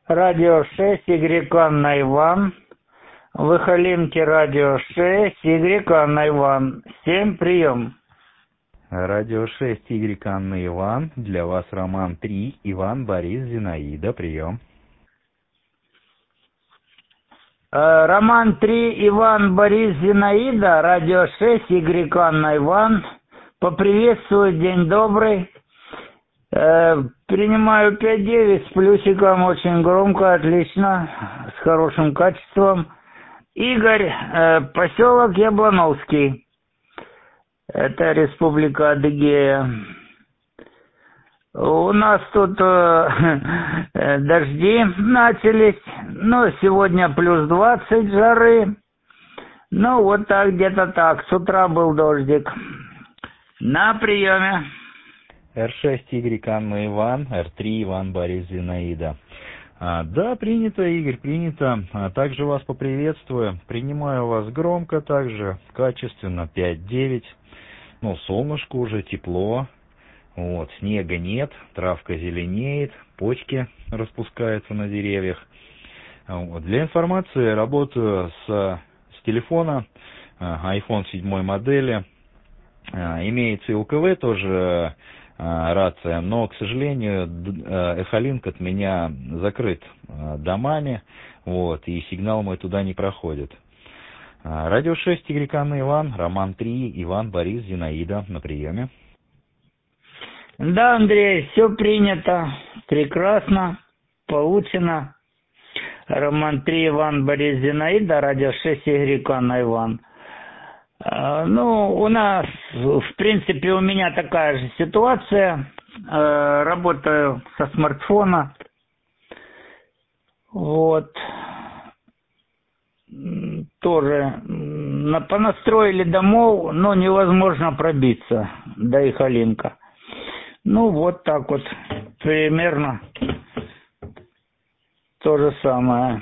Радио 6, Y Анна Иван. Выхолинки Радио 6, Y Анна Иван. 7, прием. Радио 6, Y Анна Иван. Для вас Роман 3, Иван, Борис, Зинаида. Прием. Роман 3, Иван, Борис, Зинаида. Радио 6, Y Анна Иван. Поприветствую, день добрый. Принимаю 5-9 с плюсиком, очень громко, отлично, с хорошим качеством. Игорь, поселок Яблоновский. Это Республика Адыгея. У нас тут дожди начались, сегодня плюс 20 жары. Вот так, где-то так, с утра был дождик. На приеме. Р6, Y Анна Иван, Р3, Иван, Борис, Зинаида. Да, принято, Игорь, принято. Также вас поприветствую. Принимаю вас громко также, качественно, 5-9. Солнышко уже, тепло. Снега нет, травка зеленеет, почки распускаются на деревьях. Для информации работаю с телефона iPhone 7 модели. Имеется и УКВ тоже рация, но, к сожалению, Эхолинк от меня закрыт домами, и сигнал мой туда не проходит. Радио 6, Y Анна Иван, Роман 3, Иван, Борис, Зинаида на приеме. Да, Андрей, все принято, прекрасно, получено. Роман 3, Иван, Борис, Зинаида, радио 6, Y Анна Иван. У нас, в принципе, у меня такая же ситуация. Работаю со смартфона. Тоже понастроили домов, но невозможно пробиться до Эхолинка. Так вот, примерно то же самое.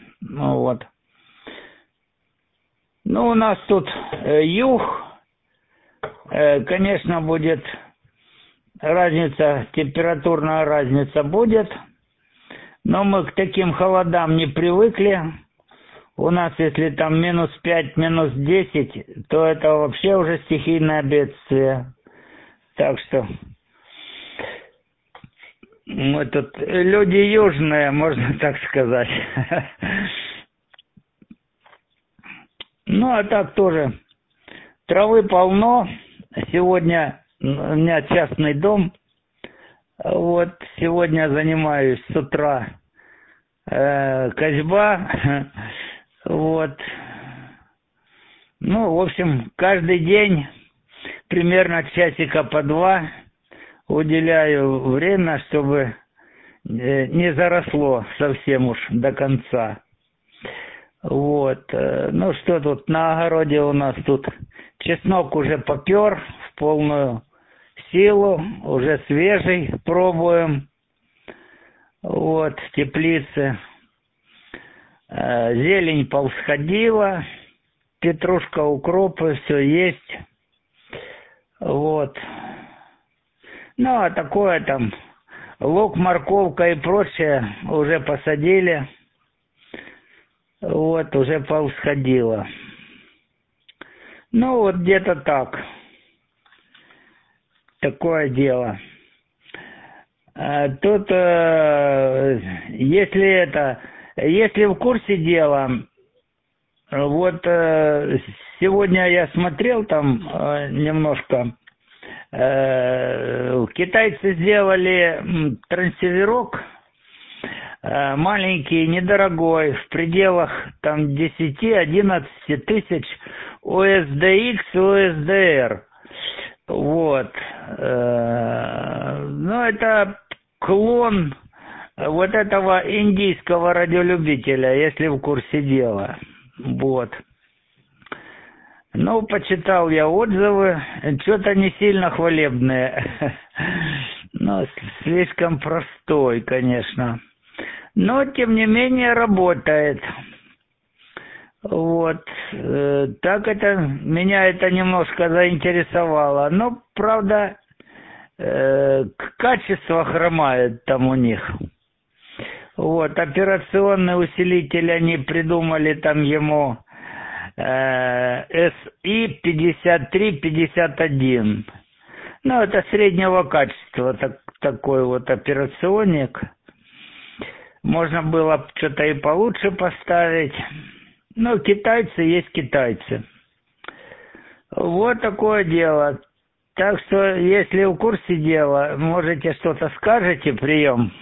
У нас тут юг, конечно, будет разница, температурная разница будет, но мы к таким холодам не привыкли. У нас, если там минус 5, минус 10, то это вообще уже стихийное бедствие. Так что мы тут люди южные, можно так сказать. А так тоже травы полно. Сегодня у меня частный дом. Сегодня занимаюсь с утра косьба. В общем, каждый день примерно часика по 2 уделяю время, чтобы не заросло совсем уж до конца. Что тут на огороде у нас тут? Чеснок уже попер в полную силу, уже свежий, пробуем. В теплице. Зелень повсходила, петрушка, укропы, все есть. А такое там, лук, морковка и прочее уже посадили. Уже повсходило. Где-то так. Такое дело. Тут, если в курсе дела, сегодня я смотрел там немножко, китайцы сделали трансиверок, маленький, недорогой, в пределах там 10-11 тысяч USDX, USDR. Это клон этого индийского радиолюбителя, если в курсе дела. Почитал я отзывы, что-то не сильно хвалебные. Слишком простой, конечно. Но, тем не менее, работает. Так меня это немножко заинтересовало. Но, правда, качество хромает там у них. Вот, операционный усилитель они придумали там ему SI5351. Ну, это среднего качества такой вот операционник. Можно было что-то и получше поставить. Но китайцы есть китайцы. Вот такое дело. Так что, если в курсе дела, можете что-то скажете, прием.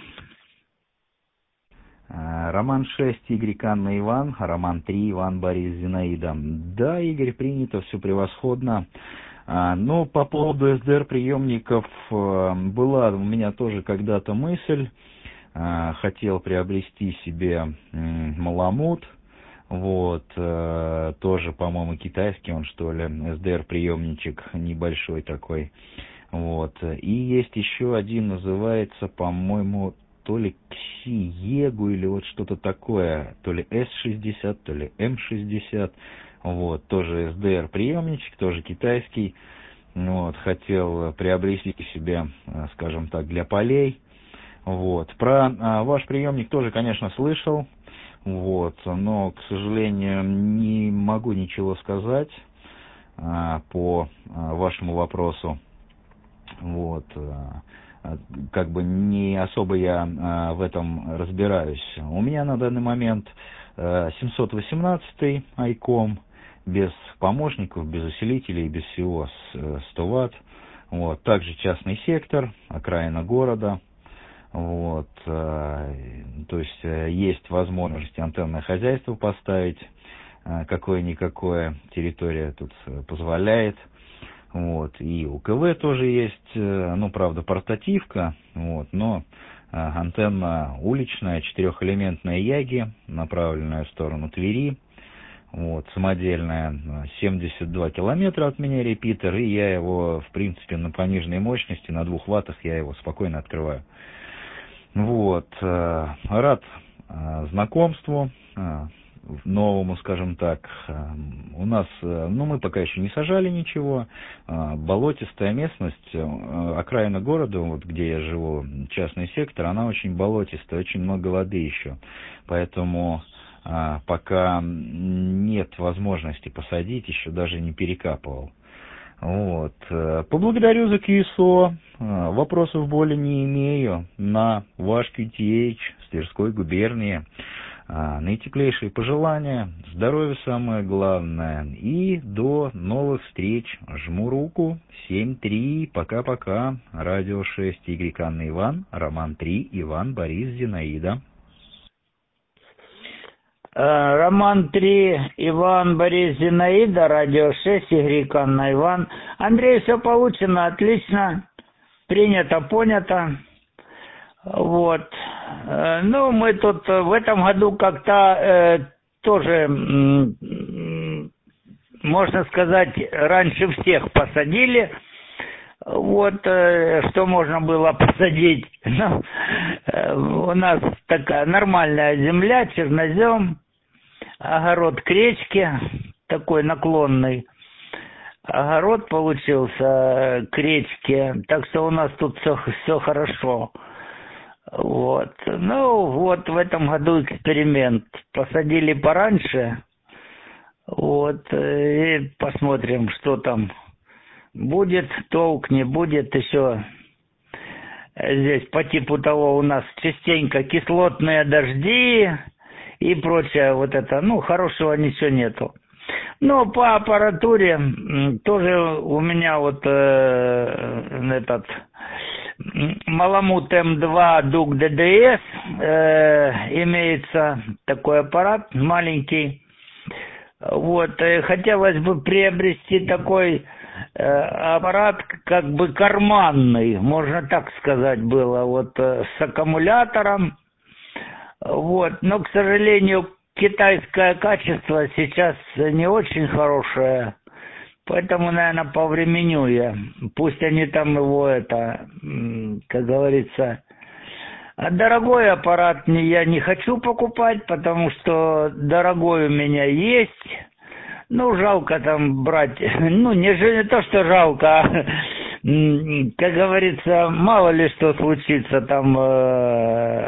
Роман 6, Игорь Анна Иван, Роман 3, Иван Борис Зинаида. Да, Игорь, принято, все превосходно. Но по поводу СДР-приемников была у меня тоже когда-то мысль. Хотел приобрести себе Маламут. Вот, тоже, по-моему, китайский он, что ли, СДР-приемничек небольшой такой. Вот, и есть еще один, называется, по-моему, то ли Ксиегу или вот что-то такое, то ли С-60, то ли М-60, вот, тоже СДР-приемничек, тоже китайский. Вот, хотел приобрести себе, скажем так, для полей. Вот, про ваш приемник тоже, конечно, слышал. Вот, но, к сожалению, не могу ничего сказать по вашему вопросу. Вот, как бы не особо я в этом разбираюсь. У меня на данный момент 718 ICOM, без помощников, без усилителей, без всего, 100 Вт. Вот, также частный сектор, окраина города. Вот, то есть есть возможность антенное хозяйство поставить, какое-никакое, территория тут позволяет. Вот, и УКВ тоже есть, ну, правда, портативка, вот, но антенна уличная, 4-элементная Яги, направленная в сторону Твери. Вот, самодельная, 72 километра от меня репитер, и я его, в принципе, на пониженной мощности, на 2 ваттах я его спокойно открываю. Вот, рад знакомству, новому, скажем так. У нас, ну, мы пока еще не сажали ничего, болотистая местность, окраина города, вот где я живу, частный сектор, она очень болотистая, очень много воды еще, поэтому пока нет возможности посадить, еще даже не перекапывал. Вот. Поблагодарю за КСО. Вопросов более не имею. На ваш QTH с Тверской губернии. Наитеплейшие пожелания. Здоровья самое главное. И до новых встреч. Жму руку. 7-3. Пока-пока. Радио 6. Игорь Анна Иван. Роман 3. Иван Борис Зинаида. Роман 3, Иван Борис Зинаида, радио 6, Игорь Анна Иван. Андрей, все получено, отлично, принято, понято. Вот. Ну, мы тут в этом году как-то тоже, можно сказать, раньше всех посадили. Вот, что можно было посадить. Ну, у нас такая нормальная земля, чернозем, огород к речке, такой наклонный. Огород получился к речке, так что у нас тут все хорошо. Вот. Ну, вот в этом году эксперимент. Посадили пораньше. Вот, и посмотрим, что там. Будет толк, не будет еще. Здесь по типу того у нас частенько кислотные дожди и прочее вот это. Ну, хорошего ничего нету. Но по аппаратуре тоже у меня вот этот Маламут М2 Дуг ДДС имеется такой аппарат маленький. Вот, хотелось бы приобрести такой аппарат как бы карманный, можно так сказать было, вот с аккумулятором. Вот, но, к сожалению, китайское качество сейчас не очень хорошее, поэтому, наверное, повременю я. Пусть они там его, как говорится, дорогой аппарат я не хочу покупать, потому что дорогой у меня есть. Ну, жалко там брать, ну, не то, что жалко, а, как говорится, мало ли что случится там,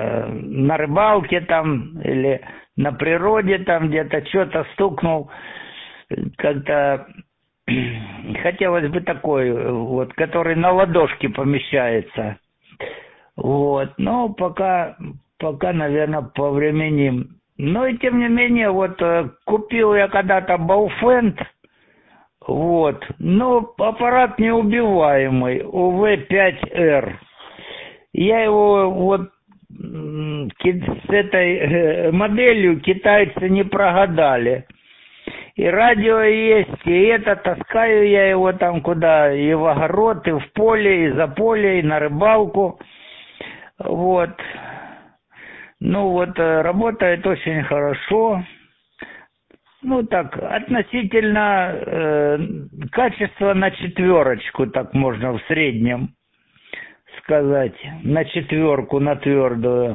на рыбалке там или на природе там где-то что-то стукнул. Как-то хотелось бы такой, вот, который на ладошке помещается. Вот, но пока, наверное, повременим. Но и тем не менее, вот, купил я когда-то Бауфенд, вот, но аппарат неубиваемый, УВ-5Р. Я его вот с этой моделью китайцы не прогадали. И радио есть, и это, таскаю я его там куда, и в огород, и в поле, и за поле, и на рыбалку. Вот. Ну вот, работает очень хорошо. Ну так, относительно качества на 4, так можно в среднем сказать. На 4, на твердую.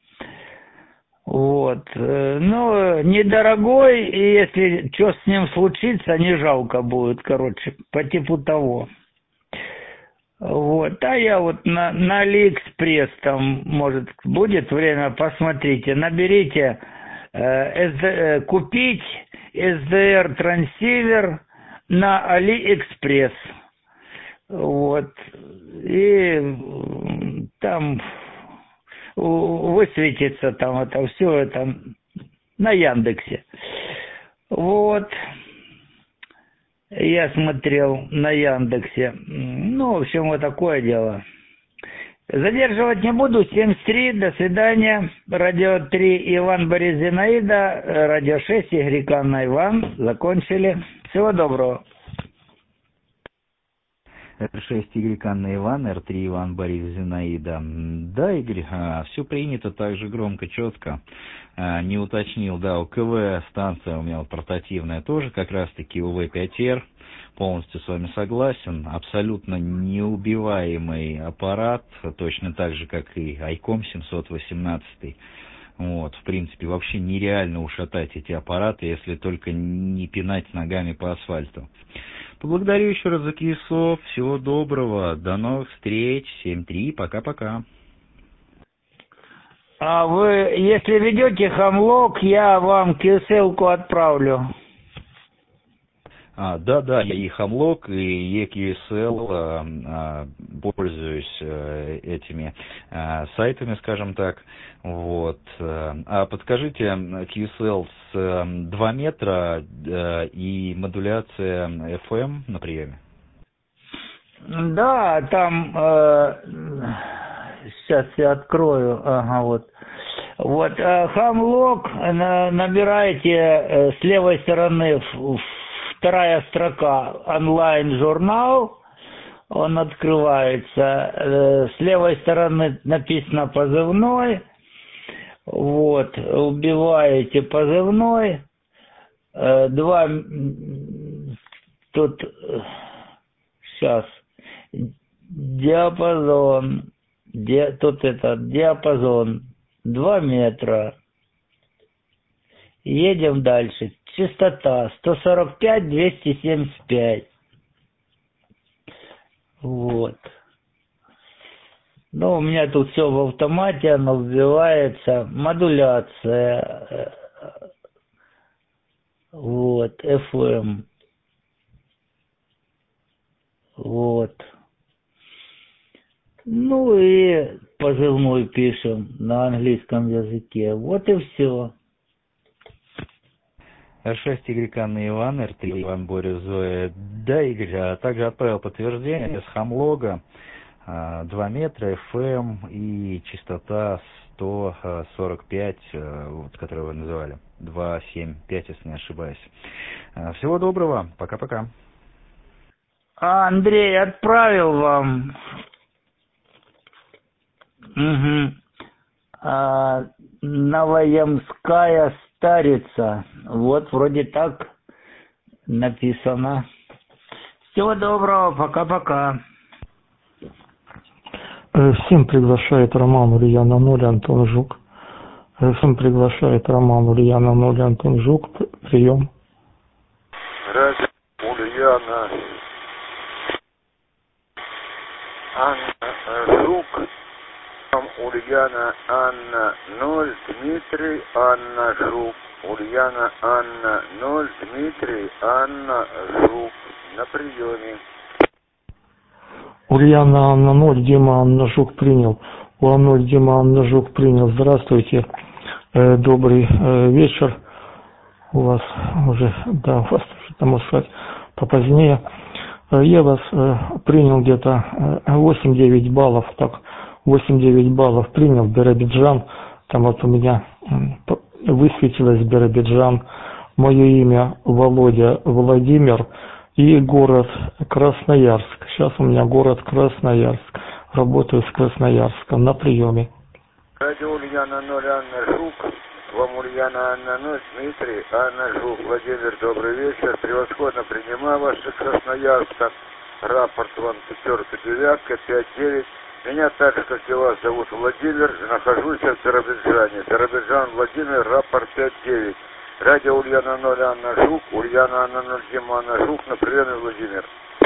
Вот. Ну, недорогой, и если что с ним случится, не жалко будет, короче, по типу того. Вот. А я вот на Алиэкспресс, там, может, будет время, посмотрите, наберите купить SDR трансивер на Алиэкспресс. Вот. И там высветится там это все это на Яндексе. Вот. Я смотрел на Яндексе. Ну, в общем, вот такое дело. Задерживать не буду. 73. До свидания. Радио 3 Иван Борис Зинаида. Радио 6 Игорь Анна Иван. Закончили. Всего доброго. Р6 Игорь Анна Иван, Р3 Иван Борис Зинаида. Да, Игорь, все принято так же громко, четко. Не уточнил, да, у КВ станция у меня вот портативная тоже как раз-таки УВ-5Р. Полностью с вами согласен. Абсолютно неубиваемый аппарат, точно так же, как и ICOM 718. Вот, в принципе, вообще нереально ушатать эти аппараты, если только не пинать ногами по асфальту. Поблагодарю еще раз за QSO. Всего доброго. До новых встреч. 7-3. Пока-пока. А вы, если ведете Хамлок, я вам ссылку отправлю. Да, я и Хамлок, и EQSL пользуюсь этими сайтами, скажем так. Вот. А подскажите, QSL с 2 метра и модуляция FM на приеме? Да, там сейчас я открою. Ага, вот. Вот Хамлок набираете с левой стороны вторая строка онлайн-журнал, он открывается. С левой стороны написано позывной. Вот, убиваете позывной. Тут сейчас диапазон. Тут этот диапазон 2 метра. Едем дальше. Частота 145-275. Вот. Ну, у меня тут все в автомате, оно вбивается. Модуляция. Вот. FM. Вот. Ну и позывной пишем на английском языке. Вот и все. Р6 Игорь Анна Иван, Р3 Иван Борис Зоя. Да, Игорь, также отправил подтверждение с Хамлога. 2 метра, FM и частота 145, вот, которую вы называли. 275, если не ошибаюсь. Всего доброго. Пока-пока. Андрей отправил вам. Угу. Новоемская старица. Вот вроде так написано. Всего доброго, пока-пока. Всем приглашает Роман Ульяна 0 Антон Жук. Всем приглашает Роман Ульяна 0 Антон Жук. Прием. Радио Ульяна Анна Жук. Ульяна Анна 0, Дмитрий Анна Жук. Ульяна Анна 0, Дмитрий Анна Жук. На приеме. Ульяна Анна 0, Дима Анна Жук принял. У 0, Дима Анна Жук принял. Здравствуйте. Добрый вечер. У вас уже, да, у вас, там, можно сказать, попозднее. Я вас принял где-то 8-9 баллов, так, 8-9 баллов принял Биробиджан. Там вот у меня высветилось Биробиджан, мое имя Володя Владимир и город Красноярск. Сейчас у меня город Красноярск. Работаю с Красноярска на приеме. Радио Ульяна 0, Анна Жук. Вам Ульяна Анна 0, Дмитрий Анна Жук. Владимир, добрый вечер. Превосходно принимаю вас из Красноярска. Рапорт вам 5-9, 5-9. Меня так же, как и вас, зовут Владимир. Нахожусь в Биробиджане. Биробиджан, Владимир, рапорт 5-9. Радио Ульяна 0, Анна Жук. Ульяна Анна 0, Дима Анна Жук. На приеме, Владимир.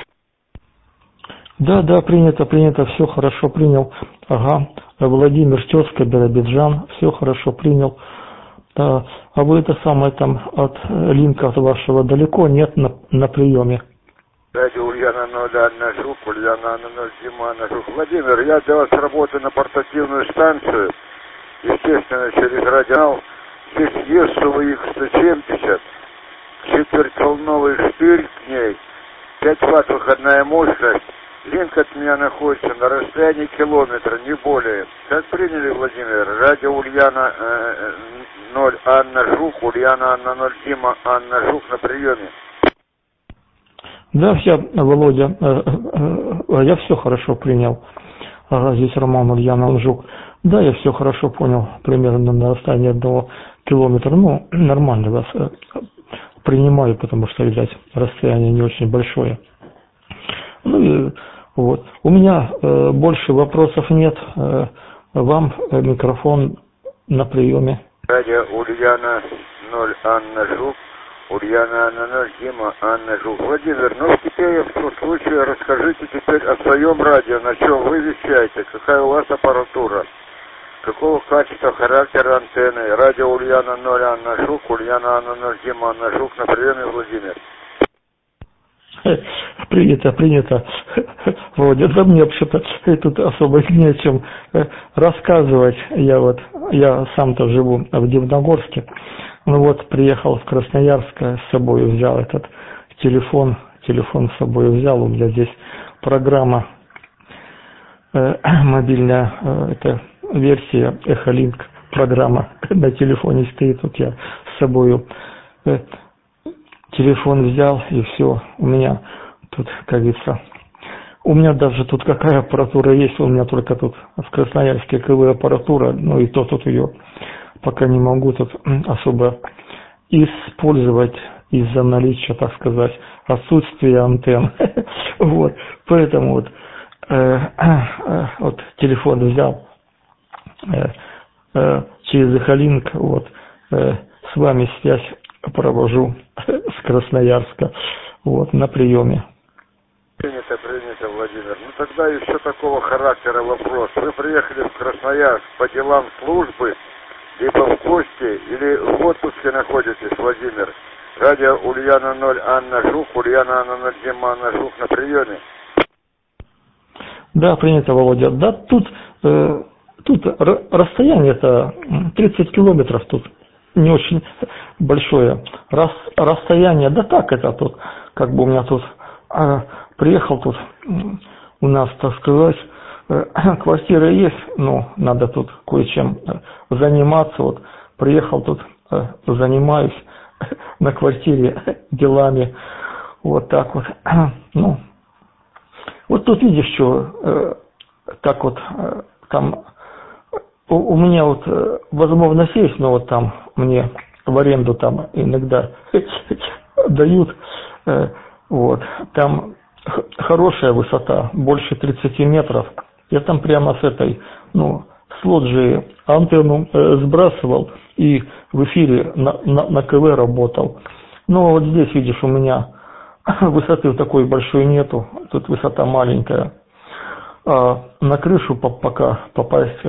Да, принято, все хорошо принял. Ага, Владимир, тезка, Биробиджан, все хорошо принял. Да. А вы это самое там от линка от вашего далеко? Нет, на приеме. Радио Ульяна 0, Анна Жук, Ульяна Анна 0, Дима Анна Жук. Владимир, я для вас работаю на портативную станцию. Естественно, через радио. Здесь ЕСУВ X170, четвертьволновый штырь к ней, 5 ватт выходная мощность. Линк от меня находится на расстоянии километра, не более. Как приняли, Владимир? Радио Ульяна 0, Анна Жук, Ульяна Анна 0, Дима Анна Жук на приеме. Да, Володя, я все хорошо принял. Здесь Роман Ульяна Жук. Да, я все хорошо понял, примерно на расстоянии 1 километра. Ну, нормально вас принимаю, потому что, видать, расстояние не очень большое. Ну и вот. У меня больше вопросов нет. Вам микрофон на приеме. Радио Ульяна 0, Анна Жук, Ульяна Анна 0, Дима Анна Жук. Владимир, ну теперь в том случае расскажите теперь о своем радио, на чем вы вещаете, какая у вас аппаратура, какого качества, характера антенны. Радио Ульяна 0, Анна Жук, Ульяна Анна 0, Дима Анна Жук на приеме, Владимир. Принято. Володя, да мне вообще-то тут особо не о чем рассказывать. Я сам-то живу в Дивногорске. Ну вот, приехал в Красноярск, с собой взял этот телефон с собой взял. У меня здесь программа мобильная, это версия Echolink, программа на телефоне стоит. Вот я с собой телефон взял, и все. У меня тут, как говорится, у меня даже тут какая аппаратура есть, у меня только тут в Красноярске КВ-аппаратура, ну и то тут ее пока не могу тут особо использовать из-за наличия, так сказать, отсутствия антенн. Вот, поэтому вот телефон взял через Echolink, вот, с вами связь провожу с Красноярска, вот, на приеме. Принято, Владимир. Ну тогда еще такого характера вопрос. Вы приехали в Красноярск по делам службы, либо в гости, или в отпуске находитесь, Владимир? Радио Ульяна 0, Анна Жук, Ульяна Анна 0, Дима Анна Жук на приеме. Да, принято, Володя. Да, тут расстояние-то 30 километров тут. Не очень большое расстояние, да так это тут, как бы у меня тут, приехал тут, у нас, так сказать, квартира есть, но надо тут кое-чем заниматься, вот, приехал тут, занимаюсь на квартире делами, вот так вот, ну, вот тут видишь, что, так вот, там, у меня вот возможность есть, но вот там мне в аренду там иногда дают, вот, там хорошая высота, больше 30 метров. Я там прямо с этой, ну, с лоджии антенну сбрасывал и в эфире на КВ работал. Но вот здесь, видишь, у меня высоты такой большой нету, тут высота маленькая. А на крышу пока попасть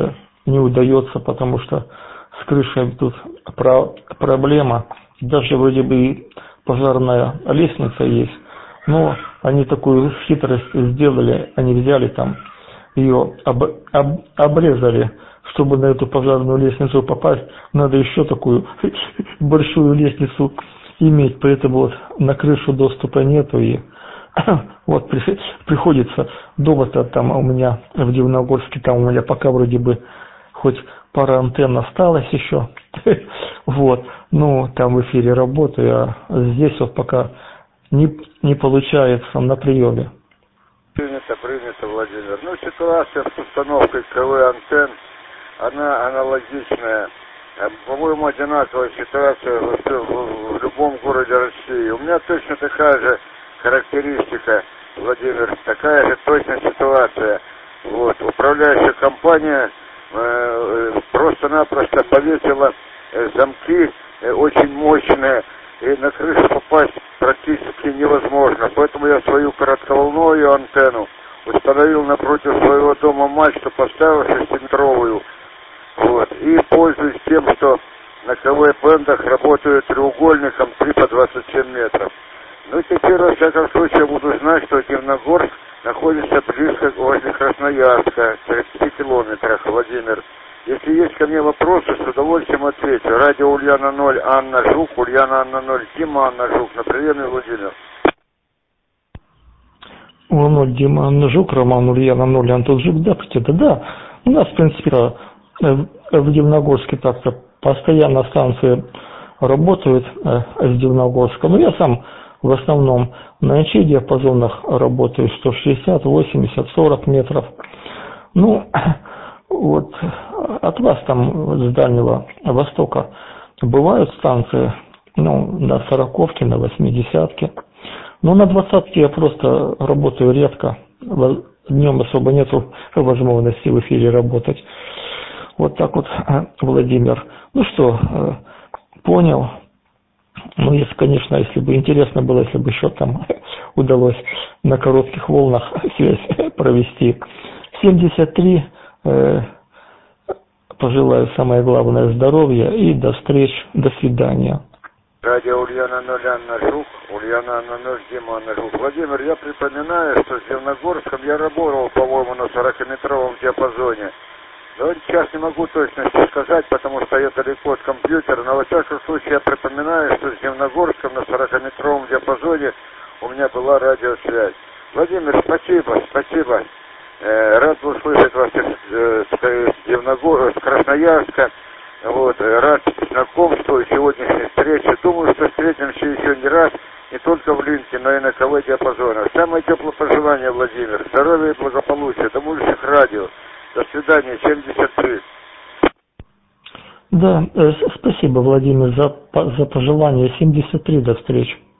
не удается, потому что с крышей тут проблема. Даже вроде бы и пожарная лестница есть, но они такую хитрость сделали, они взяли там, ее обрезали, чтобы на эту пожарную лестницу попасть, надо еще такую большую лестницу иметь, поэтому вот на крышу доступа нету, и вот приходится дома-то там у меня в Дивногорске, там у меня пока вроде бы хоть пара антенн осталось еще, вот, ну там в эфире работаю, а здесь вот пока не получается на приеме. Принято, Владимир. Ну, ситуация с установкой КВ-антенн, она аналогичная. По-моему, одинаковая ситуация в любом городе России. У меня точно такая же характеристика, Владимир, такая же точная ситуация. Вот. Управляющая компания просто-напросто повесила замки очень мощные, и на крышу попасть практически невозможно. Поэтому я свою коротковолновую антенну установил напротив своего дома мачту, поставил 6-метровую. Вот. И пользуюсь тем, что на КВ-бендах работаю треугольником 3 по 27 метров. Ну, теперь, во всяком случае, буду знать, что Дивногорск находится близко возле Красноярска, в 30 километрах, Владимир. Если есть ко мне вопросы, с удовольствием отвечу. Радио Ульяна 0, Анна Жук, Ульяна Анна 0, Дима Анна Жук. На приеме, Владимир. Ну, Дима Анна Жук, Роман Ульяна 0, Антон Жук, да, да. У нас, в принципе, в Дивногорске так-то постоянно станции работают с Дивногорска. Но я сам в основном на НЧ-диапазонах работаю 160, 80, 40 метров. Ну, вот от вас там с Дальнего Востока бывают станции, ну, на 40-ке, на 80-ке. Но на 20-ке я просто работаю редко. Днем особо нету возможности в эфире работать. Вот так вот, Владимир. Ну что, понял. Ну, если, конечно, если бы интересно было, если бы еще там удалось на коротких волнах связь провести. 73, пожелаю самое главное здоровья и до встреч, до свидания. Радио Ульяна 0, Анна Жук, Ульяна Анна 0, Дима Анна Жук. Владимир, я припоминаю, что с Дивногорском я работал, по-моему, на 40-метровом диапазоне. Но сейчас не могу точно сказать, потому что я далеко от компьютера, но во всяком случае я припоминаю, что с Дивногорском на 40-метровом диапазоне у меня была радиосвязь. Владимир, спасибо. Рад был слышать вас с Красноярска. Вот, рад знакомству и сегодняшней встрече. Думаю, что встретимся еще не раз, не только в Линке, но и на КВ-диапазонах. Самое теплое пожелание, Владимир. Здоровья и благополучия. До будущих радио. До свидания, 73. Да, спасибо, Владимир, за пожелание. 73, до встречи.